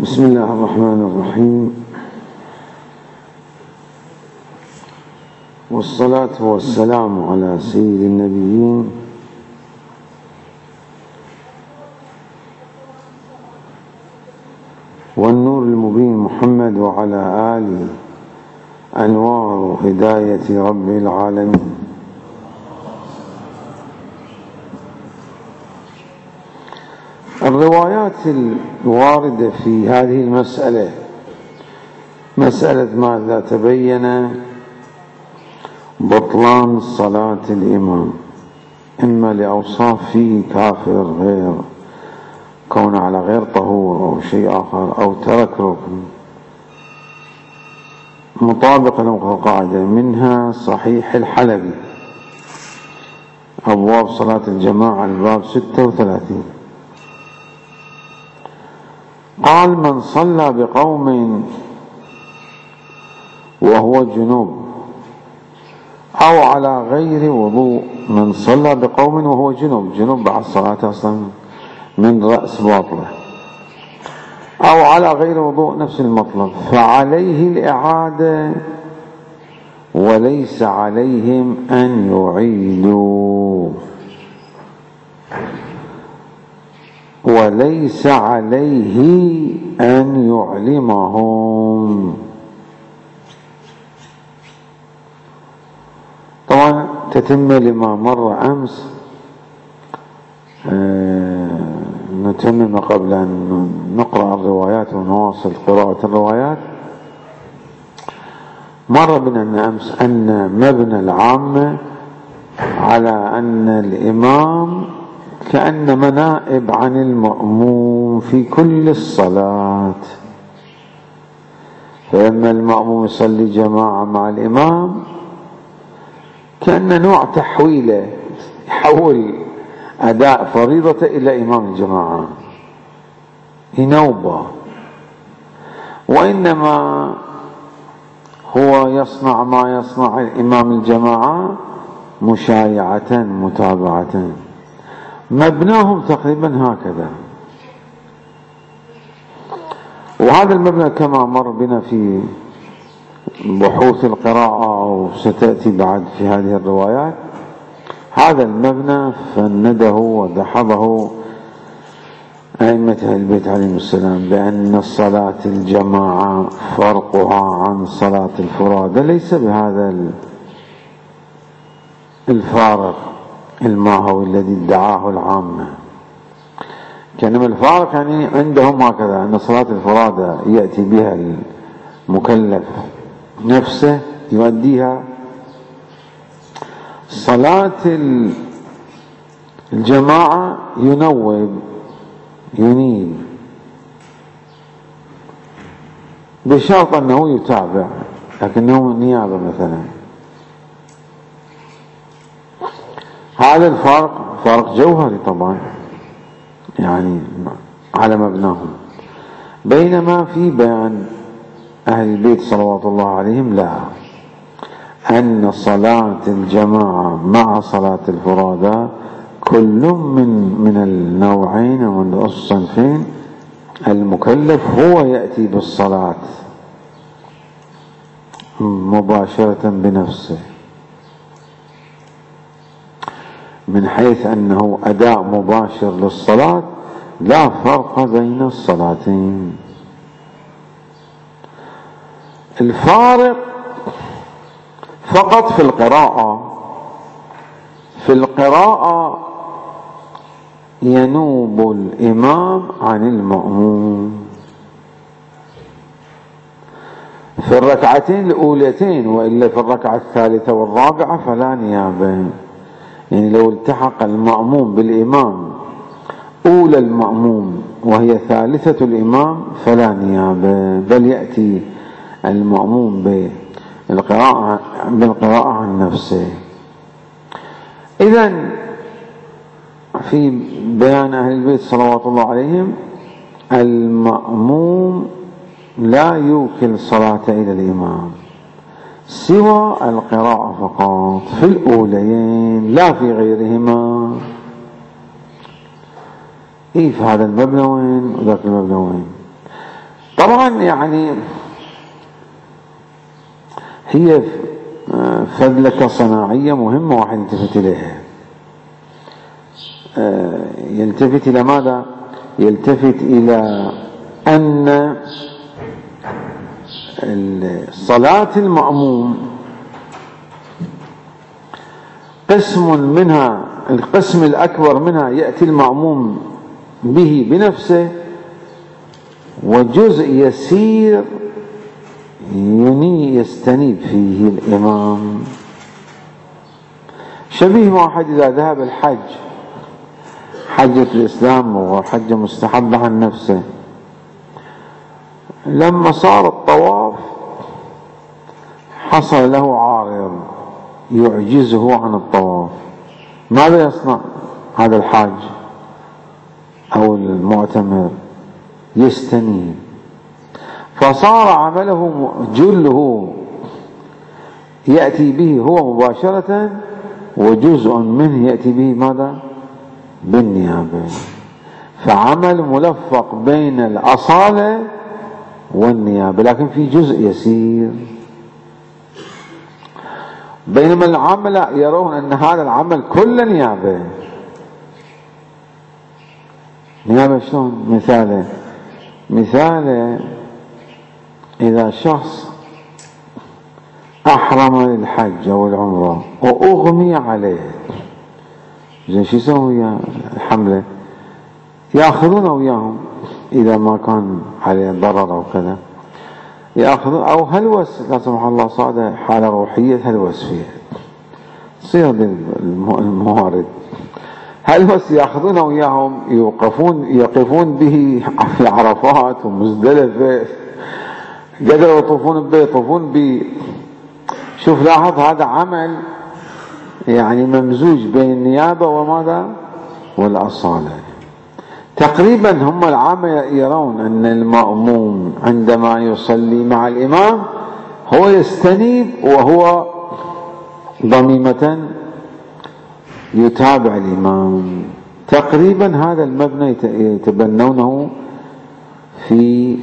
بسم الله الرحمن الرحيم، والصلاة والسلام على سيد النبيين والنور المبين محمد وعلى آله أنوار هداية رب العالمين. الروايات الواردة في هذه المسألة، مسألة ماذا تبين بطلان صلاة الإمام، إما لأوصاف فيه كافر، غير كون على غير طهور أو شيء آخر، أو ترك ركن مطابقة للقاعدة. منها صحيح الحلبي أبواب صلاة الجماعة الباب 36 قال: من صلى بقوم وهو جنوب أو على غير وضوء، من صلى بقوم وهو جنوب بعد الصلاة أصلا من رأس باطله، أو على غير وضوء نفس المطلب، فعليه الإعادة وليس عليهم أن يعيدوا، وليس عليه أن يعلمهم. طبعا تتمة لما مر أمس، نتمم قبل أن نقرأ الروايات ونواصل قراءة الروايات. مر بنا أمس أن مبنى العامة على أن الإمام كأنما نائب عن المأموم في كل الصلاة، فلما المأموم يصلي جماعة مع الإمام كأن نوع تحويله، يحول أداء فريضة إلى إمام الجماعة، هي نوبة، وإنما هو يصنع ما يصنع الإمام الجماعة مشايعة متابعة. مبناهم تقريبا هكذا، وهذا المبنى كما مر بنا في بحوث القراءة أو ستأتي بعد في هذه الروايات، هذا المبنى فنده ودحضه أئمة أهل البيت عليهم السلام، بأن الصلاة الجماعة فرقها عن صلاة الفرادى ليس بهذا الفارق الماهوي الذي ادعاه العامة، كانما الفارق يعني عندهم هكذا، أن صلاة الفرادى يأتي بها المكلف نفسه يؤديها، صلاة الجماعة ينيب بشرط أنه يتابع، لكنه نيابة مثلا. هذا الفرق فرق جوهري طبعا يعني على مبناهم، بينما في بيان أهل البيت صلوات الله عليهم لا، أن صلاة الجماعة مع صلاة الفرادى كل من النوعين ومن الصنفين المكلف هو يأتي بالصلاة مباشرة بنفسه، من حيث أنه أداء مباشر للصلاة، لا فرق بين الصلاتين. الفارق فقط في القراءة ينوب الإمام عن المأموم في الركعتين الأولتين، وإلا في الركعة الثالثة والرابعة فلا نيابة. يعني لو التحق المأموم بالإمام أولى المأموم وهي ثالثة الإمام فلا نيابة، بل يأتي المأموم بالقراءة عن نفسه. إذن في بيان أهل البيت صلوات الله عليهم، المأموم لا يوكل صلاة إلى الإمام سوى القراءة فقط في الأوليين لا في غيرهما. في هذا المبنى وين وذاك المبنى وين. طبعا يعني هي فذلكة صناعية مهمة واحد يلتفت إليها. يلتفت إلى ماذا؟ يلتفت إلى أن صلاة المأموم قسم منها، القسم الأكبر منها يأتي المأموم به بنفسه، وجزء يسير يستنيب فيه الإمام. شبيه واحد إذا ذهب الحج، حجة الإسلام وحجة مستحبة عن نفسه، لما صار الطواف حصل له عارض يعجزه عن الطواف، ماذا يصنع هذا الحاج أو المعتمر؟ يستنيب، فصار عمله جله يأتي به هو مباشرة، وجزء منه يأتي به ماذا؟ بالنيابة. فعمل ملفق بين الأصالة والنيابة، لكن في جزء يسير. بينما العامة يرون أن هذا العمل كله نيابة. نيابة شلون؟ مثاله إذا شخص أحرم للحج أو العمرة وأغمي عليه، زين شو يسوي ويا الحملة؟ يأخذون وياهم إذا ما كان عليه ضرر أو كذا، يأخذون، أو هلوس لا سمح الله صار حالة روحية هلوس فيها، تصير الموارد هلوس، يأخذون وياهم يقفون به في عرفات ومزدلفة، قدروا يطوفون به يطوفون به. شوف لاحظ هذا عمل يعني ممزوج بين النيابة وماذا؟ والأصالة. تقريبا هم العامة يرون أن المأموم عندما يصلي مع الإمام هو يستنيب وهو ضميمة يتابع الإمام. تقريبا هذا المبنى يتبنونه في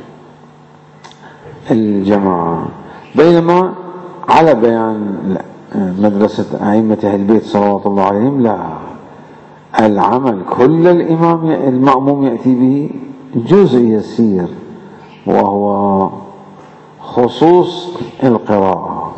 الجماعة. بينما على بيان مدرسة أئمة أهل البيت صلوات الله عليهم لا، العمل كل المأموم يأتي به جزء يسير، وهو خصوص القراءة،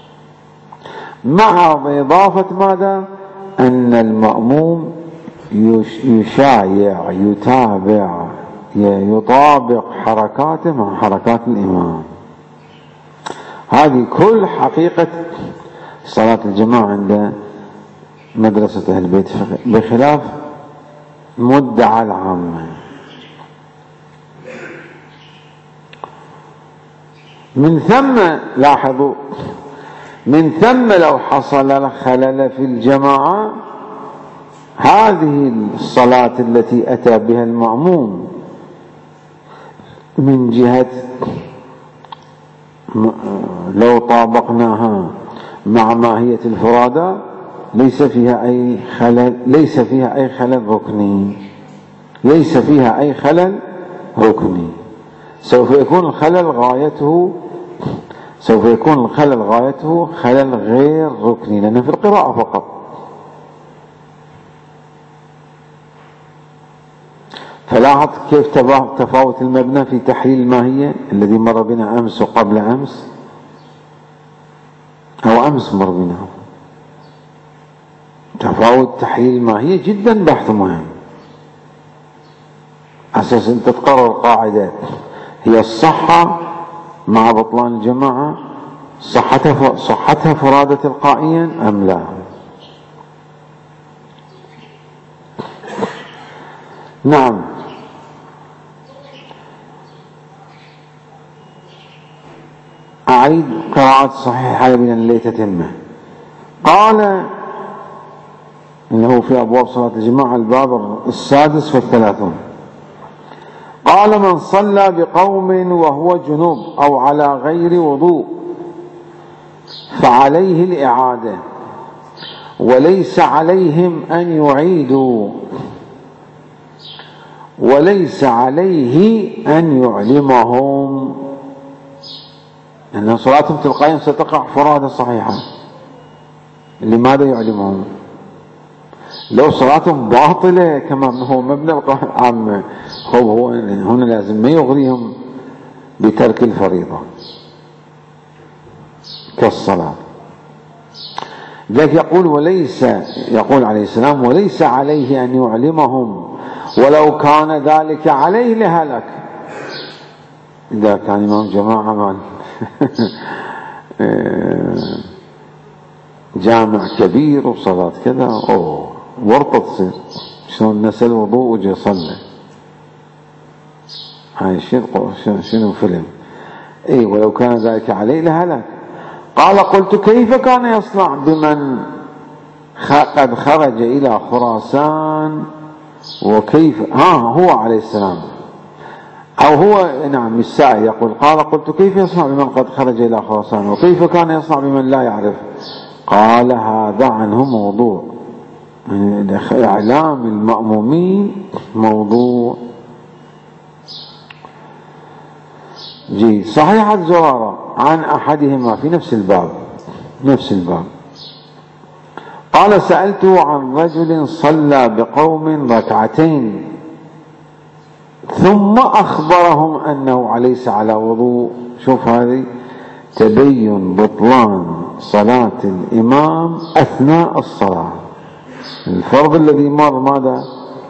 مع إضافة ماذا؟ أن المأموم يشايع يتابع يطابق حركاته مع حركات الإمام. هذه كل حقيقة صلاة الجماعة عند مدرسة أهل البيت، بخلاف مدعى العامة. من ثم لاحظوا، من ثم لو حصل خلل في الجماعة، هذه الصلاة التي أتى بها المأموم من جهة لو طابقناها مع ماهية الفرادى ليس فيها أي خلل، ليس فيها أي خلل ركني، ليس فيها أي خلل ركني. سوف يكون الخلل غايته خلل غير ركني، لأنه في القراءة فقط. فلاحظ كيف تفاوت المبنى في تحليل الماهية الذي مر بنا أمس وقبل أمس، أو أمس مر بنا. تفاوت تحليل الماهية جدا بحث مهم، أساس أنت تقرر قاعدة هي الصحة مع بطلان الجماعة، صحتها فرادة تلقائيا أم لا. نعم. أعيد قراءة صحيح حالبنا لتتمه. قال إنه في أبواب صلاة الجماعة الباب 36. قال: من صلى بقوم وهو جنوب أو على غير وضوء فعليه الإعادة، وليس عليهم أن يعيدوا، وليس عليه أن يعلمهم، لأن صلاتهم تلقائيا ستقع فرادى صحيحة. لماذا يعلمهم؟ لو صلاتهم باطلة كما هو مبنى القاعدة العامة، هو هنا لازم ما يغريهم بترك الفريضة كالصلاة. لذلك يقول عليه السلام: وليس عليه أن يعلمهم ولو كان ذلك عليه لهلك. إذا كان إمام جماعة مال جامع كبير وصلاة كذا، ورطة تصير، شلون نسى الوضوء وجي صلى، هاي شنو فيلم. ولو كان ذلك عليه لهلك. قال: قلت: كيف كان يصنع بمن قد خرج إلى خراسان؟ وكيف هو عليه السلام، أو هو نعم السائل يقول: قال: قلت: كيف يصنع بمن قد خرج إلى خراسان وكيف كان يصنع بمن لا يعرف؟ قال: هذا عنه موضوع، إعلام المأمومين موضوع. صحيحة زرارة عن أحدهما في نفس الباب قال: سألته عن رجل صلى بقوم ركعتين ثم أخبرهم أنه ليس على وضوء. شوف، هذه تبين بطلان صلاة الإمام أثناء الصلاة. الفرض الذي مر ماذا؟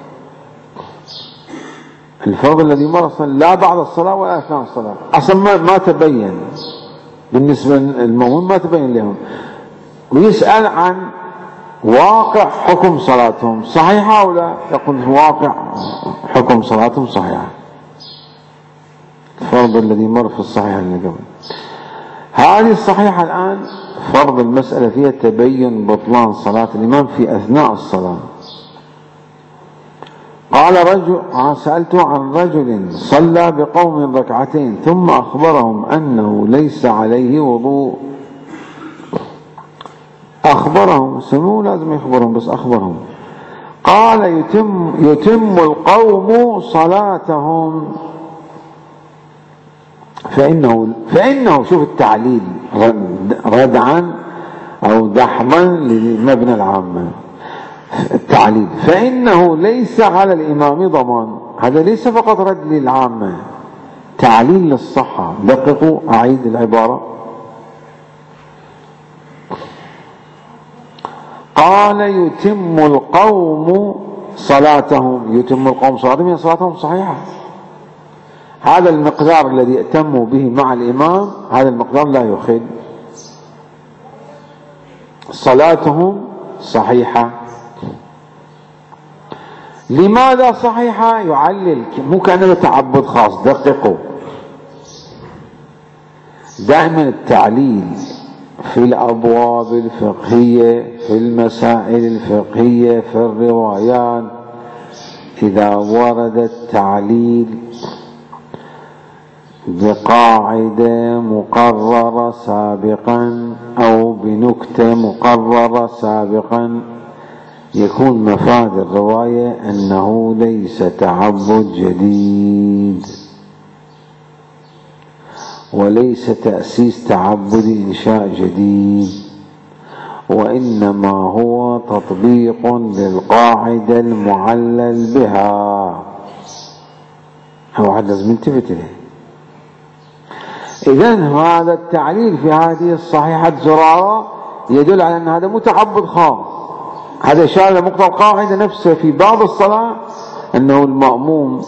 الفرض الذي مر لا بعد الصلاة ولا أثناء الصلاة، أصلا ما تبين بالنسبة للمؤمن، ما تبين لهم. ويسأل عن واقع حكم صلاتهم صحيحة أو لا، يقول واقع حكم صلاتهم صحيحة. الفرض الذي مر في الصحيحة اللي قبل هذه الصحيحة الآن فرض المسألة فيها تبين بطلان صلاة الإمام في أثناء الصلاة. قال: سألته عن رجل صلى بقوم ركعتين ثم أخبرهم أنه ليس عليه وضوء. أخبرهم، سمو لازم يخبرهم، بس أخبرهم. قال: يتم القوم صلاتهم فإنه شوف التعليل ردعا أو دحضا للمبنى العامة. التعليل: فإنه ليس على الإمام ضمان. هذا ليس فقط رد للعامة، تعليل للصحة. دققوا، أعيد العبارة. قال: يتم القوم صلاتهم، هي صلاتهم صحيحة. هذا المقدار الذي يأتموا به مع الإمام، هذا المقدار لا يخل، صلاتهم صحيحة. لماذا صحيحة؟ يعلل، مو كأنه تعبد خاص. دققوا، دائما التعليل في الأبواب الفقهية، في المسائل الفقهية، في الروايات، إذا ورد التعليل بقاعدة مقررة سابقا أو بنكتة مقررة سابقا، يكون مفاد الرواية أنه ليس تعبد جديد وليس تأسيس تعبد إنشاء جديد، وإنما هو تطبيق للقاعدة المعلل بها. هو لازم نلتفت إليه. إذن هذا التعليل في هذه الصحيحة زرارة يدل على أن هذا متعبد خاص. هذا إشارة لمقتضى القاعدة نفسه في بعض الصلاة، أنه المأموم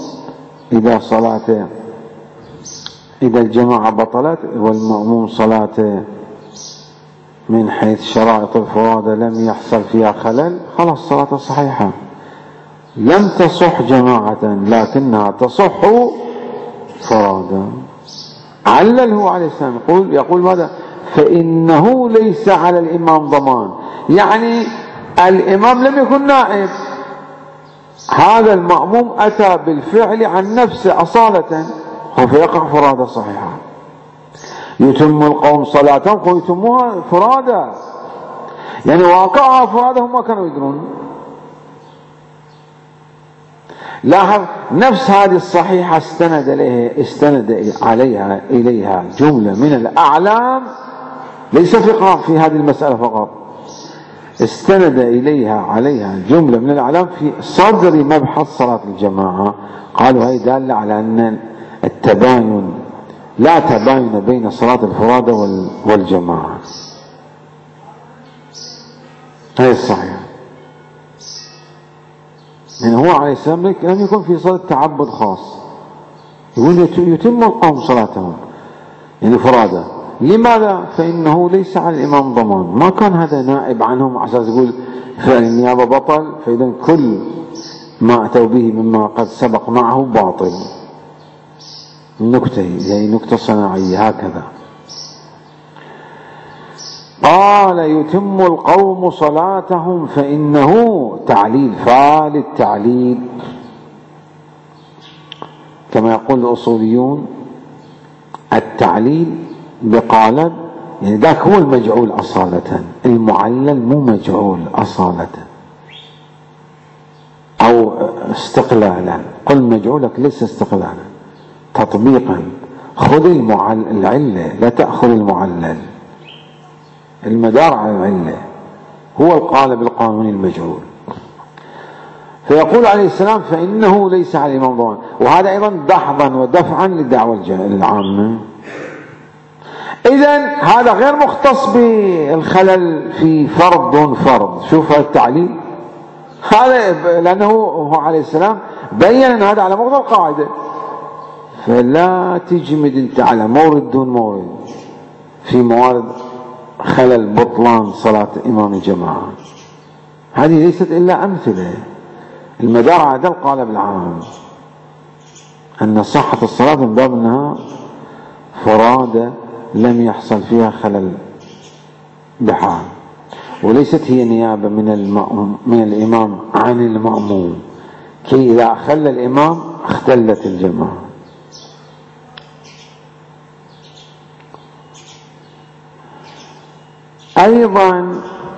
إذا الجماعة بطلت والمأموم صلاته من حيث شرائط الفرادة لم يحصل فيها خلل، خلاص صلاته صحيحة. لم تصح جماعة لكنها تصح فرادا. علل هو عليه السلام، يقول ماذا؟ فإنه ليس على الإمام ضمان، يعني الإمام لم يكن نائب، هذا المأموم أتى بالفعل عن نفسه أصالة، فيقع فرادى صحيحة. يتم القوم صلاتهم ويتموها فرادى، يعني واقعها فرادى، هم ما كانوا يدرون. لاحظ نفس هذه الصحيحة استند إليها جملة من الأعلام، ليس فقه في هذه المسألة فقط، استند عليها جملة من الأعلام في صدر مبحث صلاة الجماعة. قالوا هي دالة على أن التباين لا تباين بين صلاة الفرادى والجماعة. هي الصحيح. يعني هو عليه السلام لم يكن في صلاة تعبد خاص، يقول يتم القوم صلاتهم يعني فرادى. لماذا؟ فإنه ليس على الإمام ضمان، ما كان هذا نائب عنهم على أساس يقول فعل النيابة بطل، فإذا كل ما أتوا به مما قد سبق معه باطل. النكتة هي نكتة صناعية هكذا. قال يتم القوم صلاتهم، فإنه تعليل فال التعليل كما يقول الأصوليون، التعليل بقالب يعني ذاك هو المجعول أصالة، المعلل مو مجعول أصالة أو استقلالا. قل مجعولك ليس استقلالا، تطبيقا. خذ العلة لا تأخذ المعلل، المدار على العلة هو القالب القانوني المجعول. فيقول عليه السلام فإنه ليس على الإمام ضمان، وهذا أيضا دحضا ودفعا للدعوة العامة. إذن هذا غير مختص بالخلل في فرض. شوف هذا التعليل، هذا لأنه هو عليه السلام بين أن هذا على مقتضى القاعدة، فلا تجمد أنت على مورد دون مورد في موارد خلل بطلان صلاة إمام الجماعة. هذه ليست إلا أمثلة، المدار على القالب العام أن صحة الصلاة من باب أنها فرادة لم يحصل فيها خلل بحال، وليست هي نيابة من الإمام عن المأموم، كي إذا أخل الإمام اختلت الجماعة. أيضا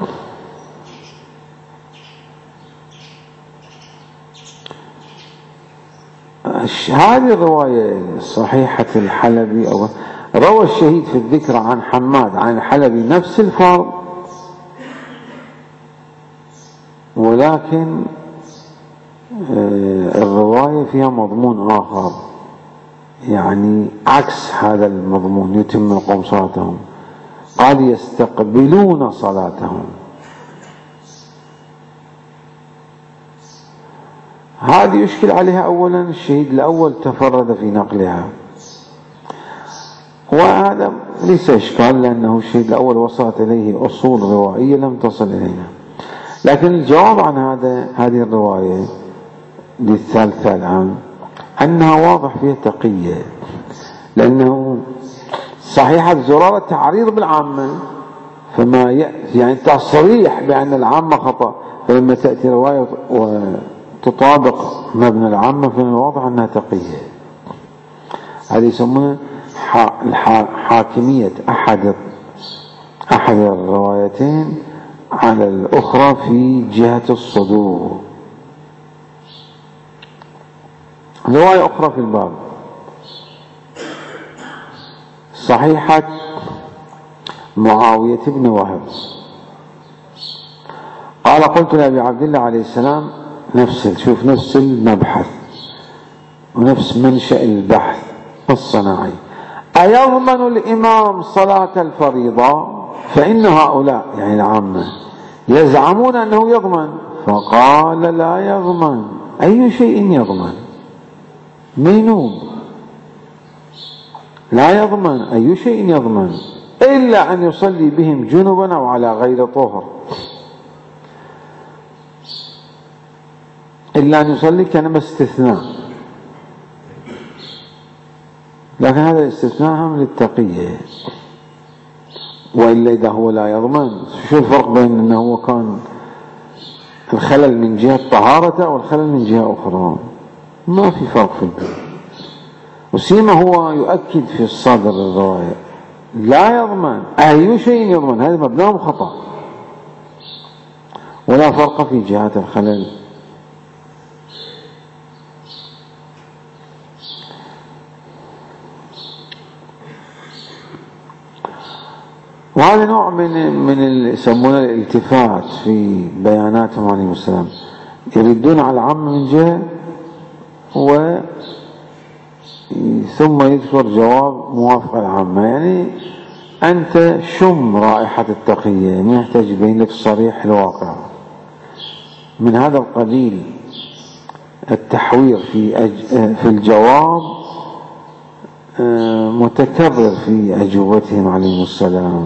هذه الرواية صحيحة الحلبي أو روى الشهيد في الذكر عن حماد عن الحلبي نفس الفرض، ولكن الرواية فيها مضمون آخر يعني عكس هذا المضمون. يتم القوم صلاتهم، قال يستقبلون صلاتهم. هذه يشكل عليها أولا الشهيد الأول تفرد في نقلها، وهذا ليس إشكال لأنه الشهيد الأول وصلت إليه أصول روائية لم تصل إلينا. لكن الجواب عن هذه الرواية للثالثة الآن أنها واضح فيها تقية، لأنه صحيحة زرارة تعريض بالعامة، فما يعني تصريح بأن العامة خطأ، فلما تأتي رواية وتطابق مبنى العامة فمن الواضح أنها تقية. هذه يسمونها حاكمية أحد الروايتين على الأخرى في جهة الصدور. رواية أخرى في الباب صحيحة معاوية بن وهب قال قلت لأبي عبد الله عليه السلام نفس المبحث ونفس منشأ البحث الصناعي، أيضمن الإمام صلاة الفريضة؟ فإن هؤلاء يعني العامة يزعمون أنه يضمن، فقال لا يضمن. أي شيء يضمن؟ مينوب لا يضمن أي شيء يضمن إلا أن يصلي بهم جنبا أو على غير طهر، إلا أن يصلي كان استثناء، لكن هذا الاستثناء هم للتقية، وإلا إذا هو لا يضمن شو الفرق بين أنه هو كان الخلل من جهة طهارته والخلل من جهة أخرى؟ ما في فرق في البيت. وسيما هو يؤكد في الصدر الرواية لا يضمن أي شيء يضمن، هذا مبناه خطأ، ولا فرق في جهات الخلل وهذا نوع من يسمونه الالتفات في بياناتهم عليه السلام. يردون على العامة من جهة ثم يذكر جواب موافق العامة. يعني أنت شم رائحة التقية، ما يحتاج يبين لك صريح الواقع. من هذا القبيل التحوير في الجواب متكرر في أجوبتهم عليهم السلام،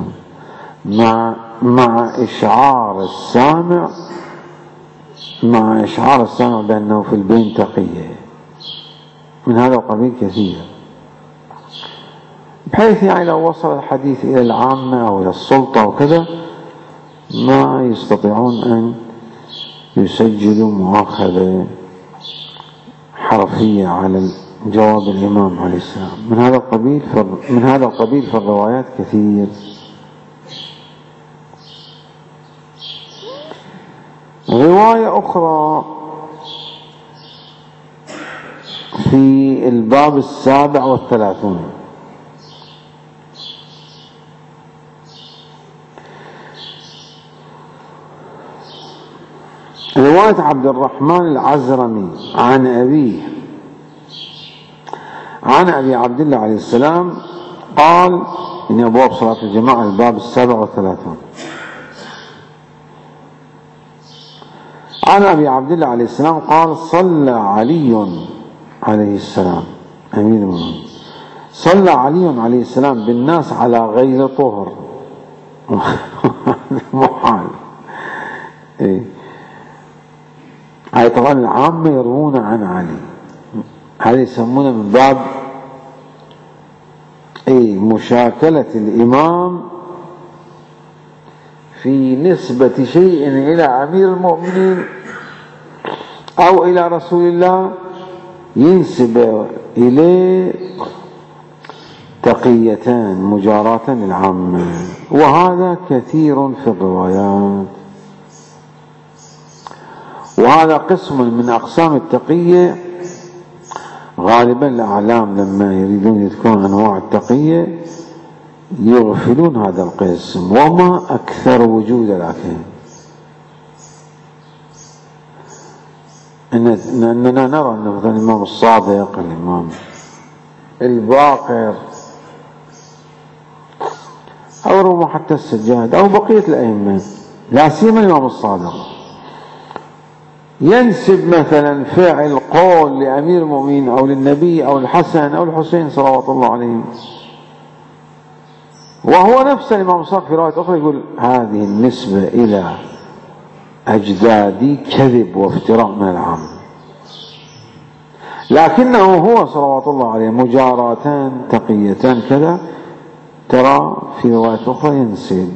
مع إشعار السامع بأنه في البين تقية. من هذا القبيل كثير، بحيث يعني لو وصل الحديث إلى العامة أو إلى السلطة وكذا ما يستطيعون أن يسجلوا مؤاخذة حرفية على جواب الإمام عليه السلام. من هذا القبيل في الروايات كثير. رواية أخرى في الباب 37، رواية عبد الرحمن العزرمي عن أبيه عن أبي عبد الله عليه السلام قال إن أبواب صلاة الجماعة الباب 37. عن أبي عبد الله عليه السلام قال صلى علي عليه السلام أمير المؤمنين، صلى علي عليه السلام بالناس على غير طهر. محال. هاي طبعا العامة يروون عن علي، هذا يسمونه من باب مشاكلة الإمام في نسبة شيء إلى أمير المؤمنين أو إلى رسول الله ينسب إليه تقيتان مجاراة للعامة، وهذا كثير في الروايات. وهذا قسم من أقسام التقية. غالبا الأعلام لما يريدون يذكرون أنواع التقية يغفلون هذا القسم، وما أكثر وجوده. لكن أننا نرى أن مثلا الإمام الصادق، الإمام الباقر، أو ربما حتى السجاد أو بقية الأئمة، لا سيما الإمام الصادق، ينسب مثلا فعل قول لأمير المؤمنين أو للنبي أو الحسن أو الحسين صلوات الله عليهم، وهو نفس الإمام الصادق في رواية أخرى يقول هذه النسبة إلى أجدادي كذب وافتراء من العام، لكنه هو صلوات الله عليه مجاراتان تقيتان كذا ترى في رواية أخرى ينسب.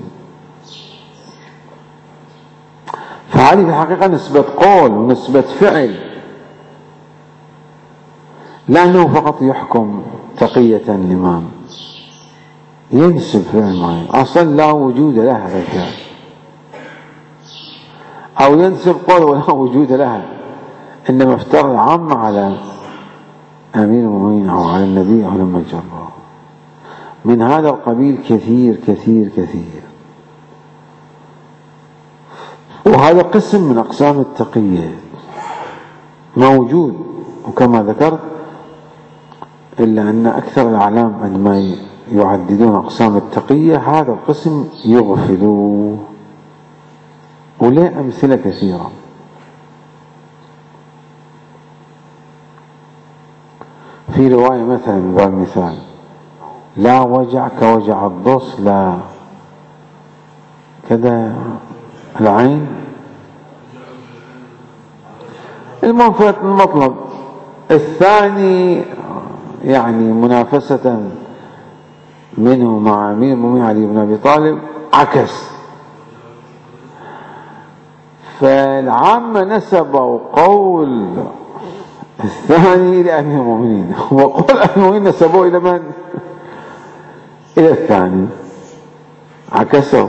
فهذه في الحقيقة نسبة قول ونسبة فعل، لأنه فقط يحكم تقية الإمام، ينسب فعل معين أصلا لا وجود لها الفعل، أو ينسب قول ولا وجود لها، إنما افترى العام على أمير المؤمنين أو على النبي أو لما جرى. من هذا القبيل كثير كثير كثير. وهذا قسم من أقسام التقية موجود، وكما ذكرت إلا أن أكثر الأعلام عندما يعددون أقسام التقية هذا القسم يغفلوه، وله أمثلة كثيرة. في رواية مثلا بالمثال لا وجع كوجع الضص، لا كذا العين، المطلب الثاني يعني منافسة منه مع أمير المؤمنين علي بن أبي طالب عكس، فالعامة نسبوا قول الثاني إلى أمير المؤمنين، وقول أمير المؤمنين نسبوه إلى من؟ إلى الثاني، عكسوا.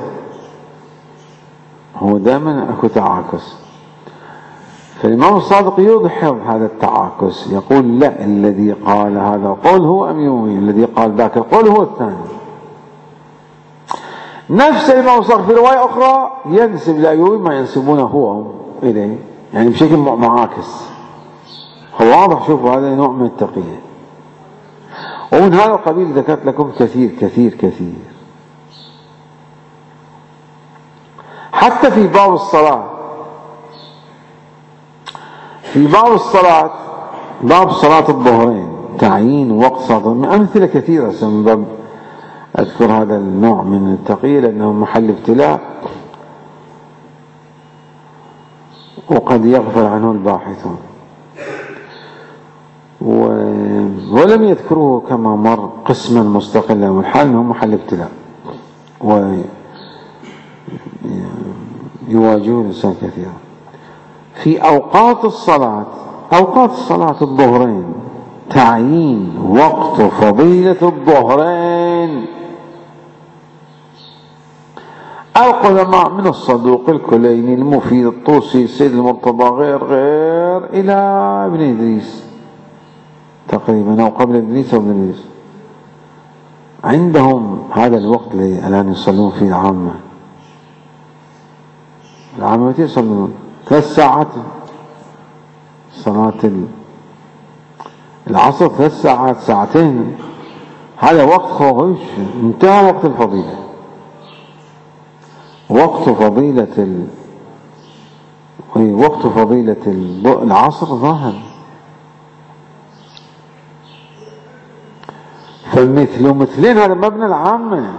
هو دائما أكو تعاكس، فالإمام الصادق يضحض هذا التعاكس، يقول لا، الذي قال هذا القول هو أمير المؤمنين، الذي قال ذاك القول هو الثاني. نفس الموصف في رواية أخرى ينسب لأيوبي ما ينسبونه هو إليه، يعني بشكل معاكس. هو واضح. شوفوا هذا نوع من التقية. ومن هذا القبيل ذكرت لكم كثير كثير كثير. حتى في باب الصلاة، في باب الصلاة، باب صلاة الظهرين، تعيين وقت صلاة، أمثلة كثيرة من باب أذكر هذا النوع من التقية لأنه محل ابتلاء وقد يغفل عنه الباحثون، ولم يذكروه كما مر قسما مستقلا من الحال أنه محل ابتلاء ويواجهون الإنسان كثيرا. في أوقات الصلاة، أوقات الصلاة الظهرين، تعيين وقت فضيلة الظهرين. القدماء من الصدوق، الكليني، المفيد، الطوسي، السيد المرتضى، غير إلى ابن إدريس تقريبا، أو قبل ابن إدريس وابن إدريس، عندهم هذا الوقت اللي الآن يصلون فيه العامة. العامة يصلون 3 ساعات صلاة العصر، 3 ساعات، ساعتين، هذا وقت خوش، انتهى وقت الفضيلة. وقت فضيلة العصر ظاهر. فالمثل مثلين هذا مبنى العامة.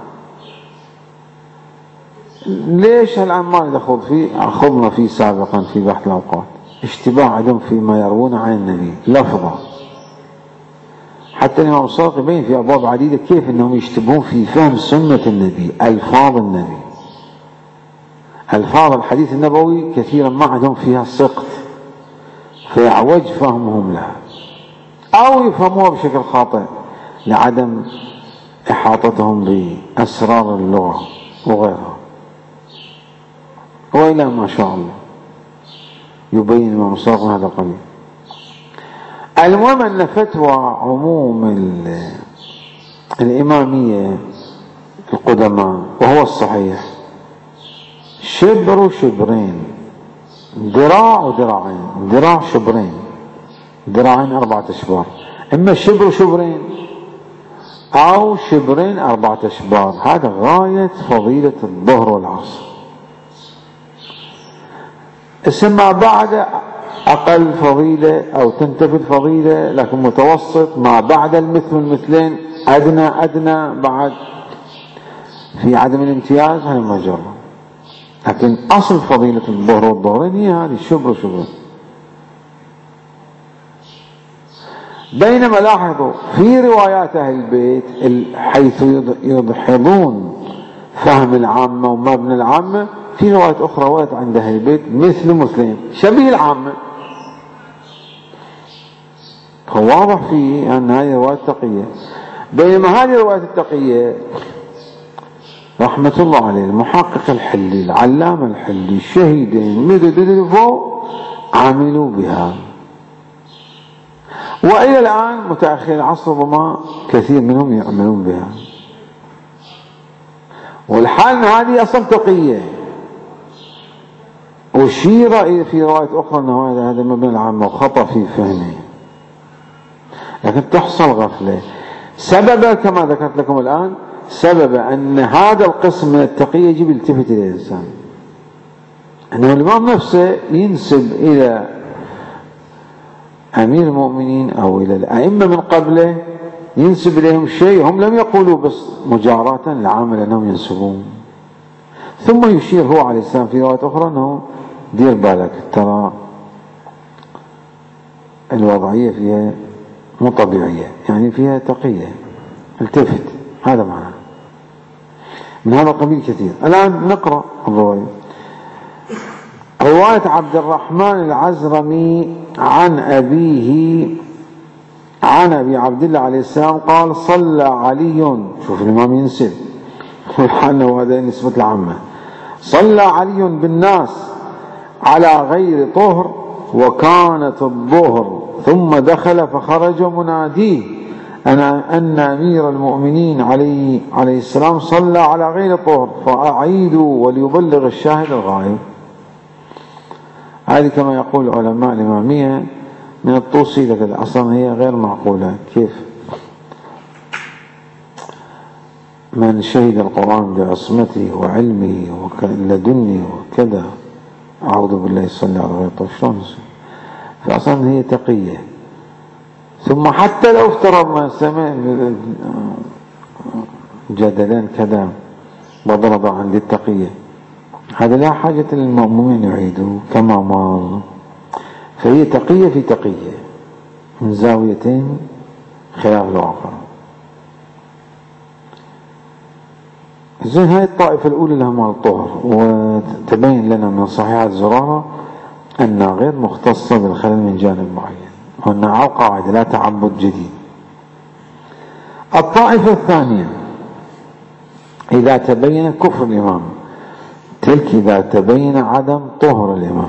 ليش الآن ما ندخل فيه؟ أخذنا فيه سابقا في بحث الأوقات. اشتباه عندهم فيما يروون عن النبي لفظة. حتى الإمام الصادق يبين في أبواب عديدة كيف أنهم يشتبهون في فهم سنة النبي، ألفاظ النبي، ألفاظ الحديث النبوي كثيرا ما عندهم فيها سقط، فيعوج فهمهم لها، أو يفهموها بشكل خاطئ لعدم إحاطتهم بأسرار اللغة وغيرها. وإلى ما شاء الله يبين الإمام الصادق من هذا القبيل. المهم أن فتوى عموم الإمامية القدماء وهو الصحيح شبر وشبرين، ذراع وذراعين، ذراع شبرين، ذراعين 4 أشبار، إما شبر وشبرين أو شبرين 4 أشبار. هذا غاية فضيلة الظهر والعصر. اسمع بعد أقل فضيلة أو تنتفي الفضيلة، لكن متوسط، ما بعد المثل والمثلين أدنى بعد في عدم الامتياز، هذا مجرد. لكن أصل فضيلة الظهر والظهرين هي هذه الشبر وشبر. بينما لاحظوا في روايات أهل البيت حيث يدحضون فهم العامة ومبنى العامة، في روايات أخرى وردت عند أهل البيت مثل مثلين شبيه العامة. فواضح فيه أن هذه رواية تقية. بينما هذه رواية التقية رحمة الله عليه المحقق الحلي، العلامة الحلي، الشهيدين مدد فوق عملوا بها، وإلى الآن متأخر العصر ربما كثير منهم يعملون بها. والحال هذه أصل تقية، أشير في رواية أخرى أنه هذا مبنى العامة وخطأ في فهمه، لكن تحصل غفلة. سبب كما ذكرت لكم الآن، سبب أن هذا القسم من التقية يجب التفت إلى الإنسان، أنه الإمام نفسه ينسب إلى أمير المؤمنين أو إلى الأئمة من قبله، ينسب إليهم شيء هم لم يقولوا بس مجاراة لعامل أنهم ينسبون. ثم يشير هو عليه السلام في رواية أخرى أنه دير بالك، ترى الوضعية فيها مو طبيعية، يعني فيها تقية، التفت. هذا معناه. من هذا القبيل كثير. الآن نقرأ الرواية. رواية عبد الرحمن العزرمي عن أبيه عن أبي عبد الله عليه السلام قال: صلى علي، شوف الإمام ينسب وحنه هذا نسبة العامة، صلى علي بالناس على غير طهر وكانت الظهر، ثم دخل فخرج مناديه أن أمير المؤمنين عليه السلام صلى على غير طهر فأعيدوا وليبلغ الشاهد الغائب. هذه كما يقول علماء الإمامية من الطوسي، لكن أصلا هي غير معقولة. كيف من شهد القرآن بعصمته وعلمه ولدنه وكذا، أعوذ بالله صلى على غير طهر، شلون؟ فأصلا هي تقية. ثم حتى لو افترضنا سمع جدلا كذا وضرب عند التقية، هذا لا حاجة للمأمومين يعيدوا كما مر. فهي تقية في تقية من زاويتين خلاف الواقع. زين، هاي الطائفة الأولى لها مال الطهر، وتبين لنا من صحيحة زرارة أنها غير مختصة بالخلل من جانب معين، وأنها على قاعدة لا تعبد جديد. الطائفة الثانية إذا تبين كفر الإمام، تلك إذا تبين عدم طهر الإمام.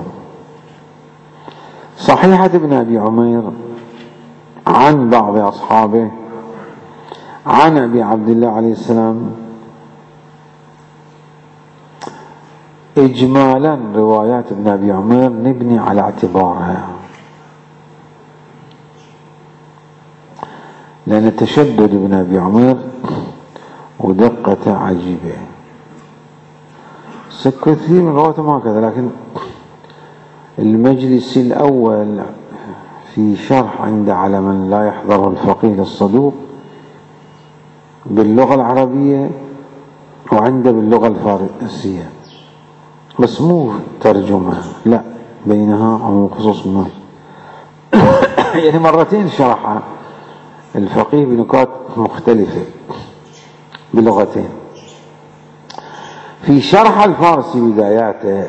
صحيحة ابن أبي عمير عن بعض أصحابه عن أبي عبد الله عليه السلام، إجمالا روايات ابن أبي عمير نبني على اعتبارها، لأن تشدد ابن أبي عمير ودقة عجيبة. كثير من رواياته هكذا، لكن المجلس الأول في شرح عنده على من لا يحضره الفقيه الصدوق باللغة العربية، وعنده باللغة الفارسية، بس مو ترجمة، لا، بينها عموم خصوص منه. يعني مرتين شرحها الفقيه بنكات مختلفة بلغتين. في شرح الفارسي بداياته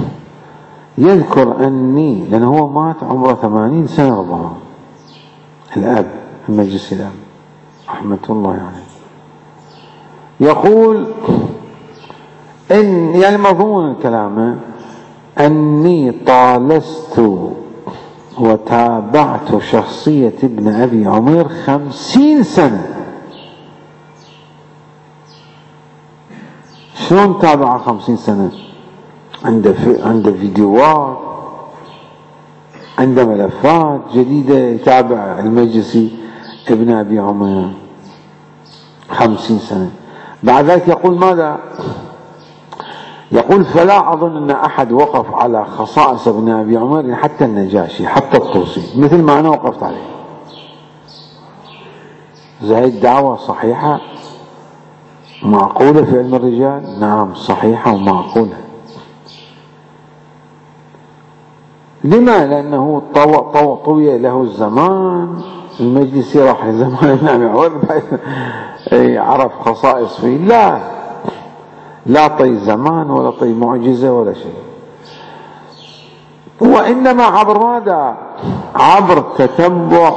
يذكر أني، لأنه هو مات عمره 80 سنة ربما، الأب المجلس الأب رحمة الله يعني، يقول إن يعني مضمون كلامه أني طالست وتابعت شخصية ابن أبي عمير 50 سنة. شلون تابع 50 سنة؟ عنده فيديوهات، عنده ملفات جديدة يتابع المجلسي ابن أبي عمير 50 سنة. بعد ذلك يقول ماذا؟ يقول فلا أظن أن أحد وقف على خصائص ابن أبي عمير حتى النجاشي حتى الطوسي مثل ما أنا وقفت عليه. زي الدعوة صحيحة معقولة في علم الرجال؟ نعم صحيحة ومعقولة. لما؟ لأنه طوي له الزمان، المجلس راح لزمان ابن أبي عمير عرف خصائص فيه، لا طي زمان ولا طي معجزة ولا شيء، وإنما عبر ماذا؟ عبر تتبع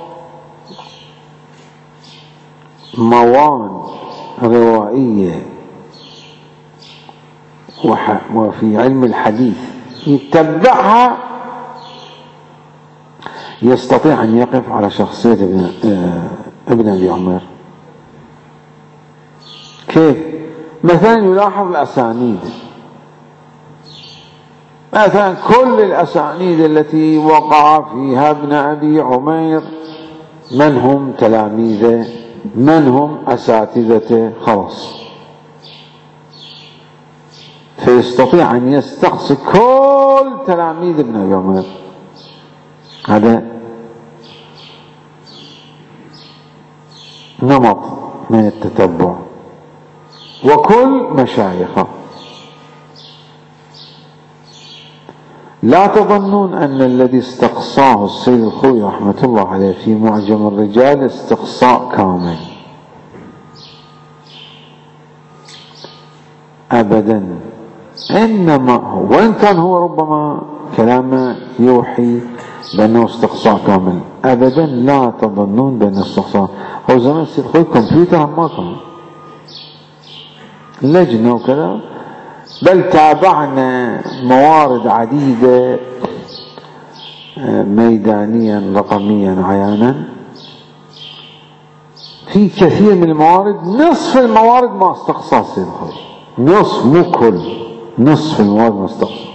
موان روائية، وفي علم الحديث يتبعها يستطيع أن يقف على شخصية ابن أبي عمير. كيف؟ مثلا يلاحظ الأسانيد، مثلا كل الأسانيد التي وقع فيها ابن أبي عمير من هم تلاميذه، من هم أساتذته، خلاص، فيستطيع أن يستقصي كل تلاميذ ابن أبي عمير. هذا نمط من التتبع، وكل مشايخه. لا تظنون أن الذي استقصاه السيد الخوئي رحمة الله عليه في معجم الرجال استقصاء كامل، أبدا، إنما هو، وإن كان هو ربما كلامه يوحي بأنه استقصاء كامل، أبدا لا تظنون بأنه استقصاء. هو زمان السيد الخوئي كمبيوتر ما كان لجنة وكذا، بل تابعنا موارد عديدة ميدانيا رقميا عيانا في كثير من الموارد نصف الموارد ما استقصى سيد خوي، نصف مو كل، نصف الموارد ما استقصى.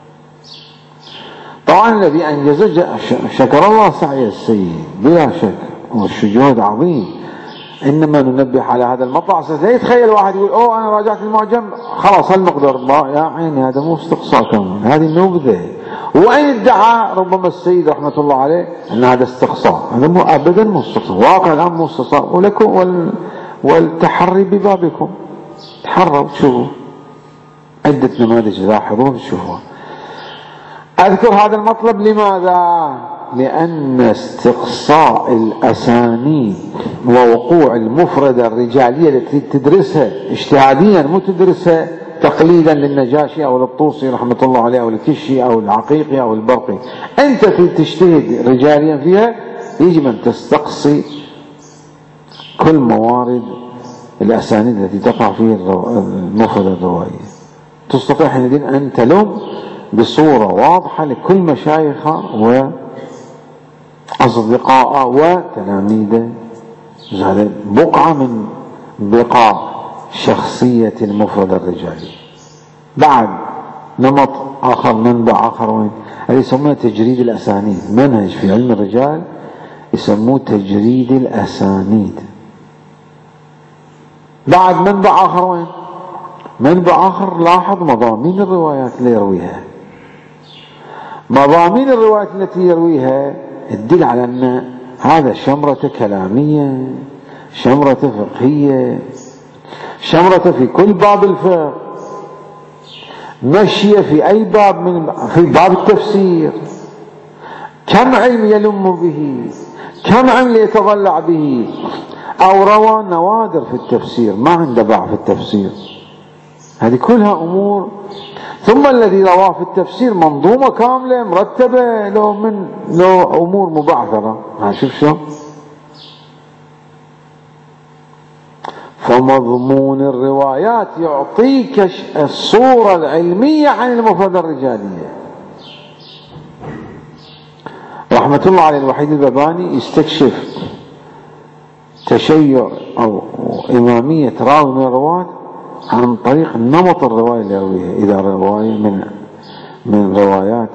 طبعا الذي أنجز شكر الله سعي السيد بلا شك، والجهد عظيم. إنما ننبه على هذا المطلع. لا يتخيل واحد يقول أوه أنا راجعت المعجم خلاص هالمقدار، يا عيني هذا مو استقصاء كمان، هذه نبذة. وإن ادعى ربما السيد رحمة الله عليه أن هذا استقصاء، هذا مو أبدا مو استقصاء، واقع الآن مو استقصاء. ولكم والتحري ببابكم، تحروا تشوفوا عدة نماذج لاحظون تشوفوا. أذكر هذا المطلب لماذا؟ لأن استقصاء الأسانيد ووقوع المفردة الرجالية التي تدرسها اجتهاديا، مو تدرسها تقليدا للنجاشي أو للطوسي رحمة الله عليه أو الكشي أو العقيقي أو البرقي، أنت تجتهد رجاليا فيها، يجب أن تستقصي كل موارد الأسانيد التي تقع فيها المفردة الروائية. تستطيع حينئذ أن تلم بصورة واضحة لكل مشايخه وأصدقائه وتلاميذه. هذا بقعة من بقاع شخصية المفردة الرجالية. بعد نمط آخر، منبع آخر، وين هذا يسمونه تجريد الأسانيد، منهج في علم الرجال يسموه تجريد الأسانيد. بعد منبع آخر، وين منبع آخر، لاحظ مضامين الروايات اللي يرويها. مضامين الروايات التي يرويها تدل على أن هذا شمرة كلامية، شمرة فقهية، شمرة في كل باب الفقه، مشية في أي باب في باب التفسير. كم علم يلم به، كم علم يتضلع به، أو روى نوادر في التفسير ما عنده باع في التفسير. هذه كلها أمور. ثم الذي رواه في التفسير منظومة كاملة مرتبة، لو أمور مبعثرة. شوف شلون. فمضمون الروايات يعطيك الصورة العلمية عن المفردة الرجالية. رحمة الله عليه الوحيد الباباني يستكشف تشيع أو إمامية راوي من الرواة عن طريق نمط الرواية اللي يرويها. إذا رواية من روايات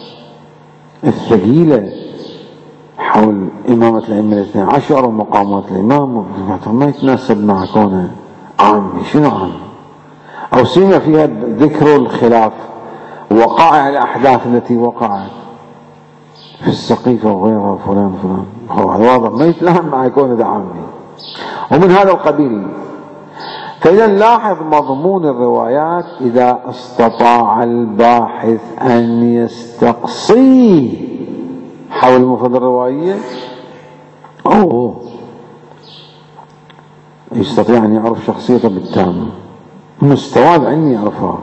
الثقيلة حول إمامة الأئمة الاثنين عشر ومقامات الإمام، ما يتناسب مع كونه عامي. شنو عامي؟ أو سيما فيها ذكر الخلاف، وقائع الأحداث التي وقعت في السقيفة وغيرها، فلان هو واضح ما يتلهم مع كونه ده عامي ومن هذا القبيل. فإذا لاحظ مضمون الروايات إذا استطاع الباحث أن يستقصيه حول المفردة الروائية، يستطيع أن يعرف شخصيته بالتام، مستواه العلمي يعرفها.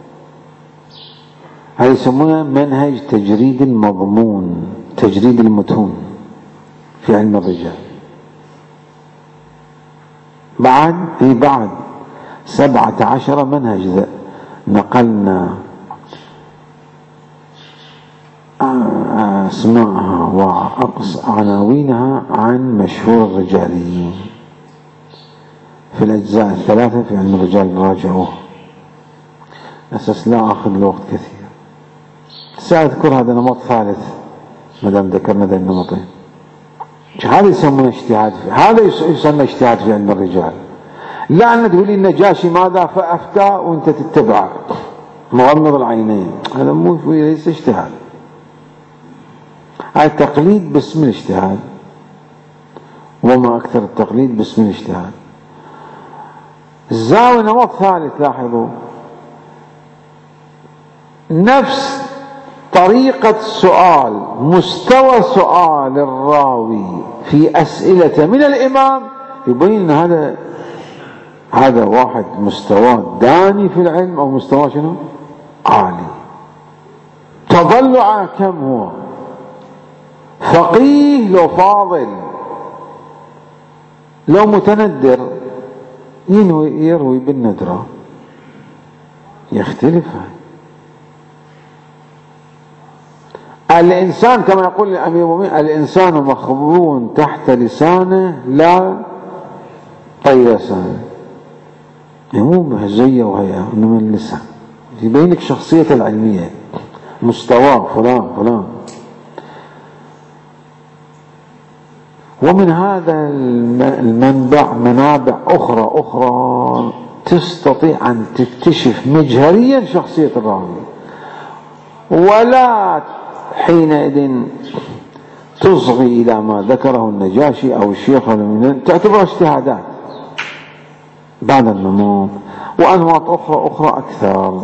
هذا يسمونه منهج تجريد المضمون، تجريد المتون في علم الرجال. بعد 17 منهج نقلنا أسماءها وعناوينها عن مشهور الرجاليين في الأجزاء الثلاثة في علم الرجال، راجعوه أساس لا أخذ الوقت كثير. سأذكر هذا نمط ثالث مدام ذكرنا ذا النمطين. هذا يسمونه اجتهاد، هذا يسمى اجتهاد في علم الرجال. لا أن تقول النجاشي ماذا فأفتى وأنت تتبعه مغمض العينين، هذا مو ليس اجتهاد، هذا تقليد باسم الاجتهاد، وما أكثر التقليد باسم الاجتهاد. الزاوية نمط ثالث، لاحظوا نفس طريقة سؤال، مستوى سؤال الراوي في أسئلة من الإمام يبين أن هذا واحد مستواه داني في العلم أو مستواه شنو عالي. تضلع كم هو، فقيه لو فاضل لو متندر، يروي بالندرة، يختلف. الإنسان كما يقول الأمير المؤمنين الإنسان مخبون تحت لسانه لا طيسا، مو بهزية وهي، إنما اللسان يبين لك شخصيته العلمية، مستواه فلان فلان. ومن هذا المنبع منابع أخرى تستطيع أن تكتشف مجهريا شخصية الراوي، ولا حينئذ تصغي إلى ما ذكره النجاشي أو الشيخ، تعتبر اجتهادات بعد النمو، وأنماط أخرى أكثر.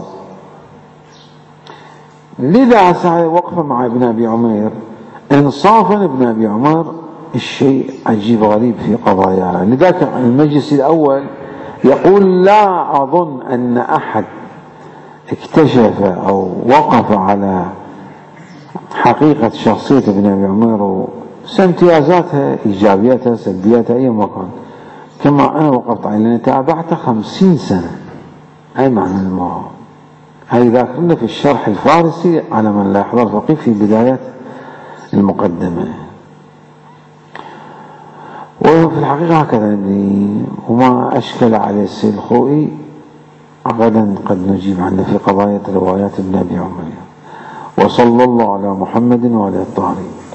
لذا وقفة مع ابن أبي عمير إنصافا ابن أبي عمير الشيء عجيب غريب في قضاياه. لذلك المجلس الأول يقول لا أظن أن أحد اكتشف أو وقف على حقيقة شخصية ابن أبي عمير وامتيازاتها، إيجابياتها، سلبياتها، أي مكان، كما أنا وقفت عليه، لأني تابعته 50 سنة. أي معنى الموضوع هاي ذاكرنا في الشرح الفارسي على من لا يحضر فقيه في بداية المقدمة. وفي الحقيقة هكذا نبني، وما أشكل عليه السيد الخوئي غدا قد نجيب عنه في قضايا روايات ابن أبي عمير. وصلى الله على محمد وعلى الطاهرين.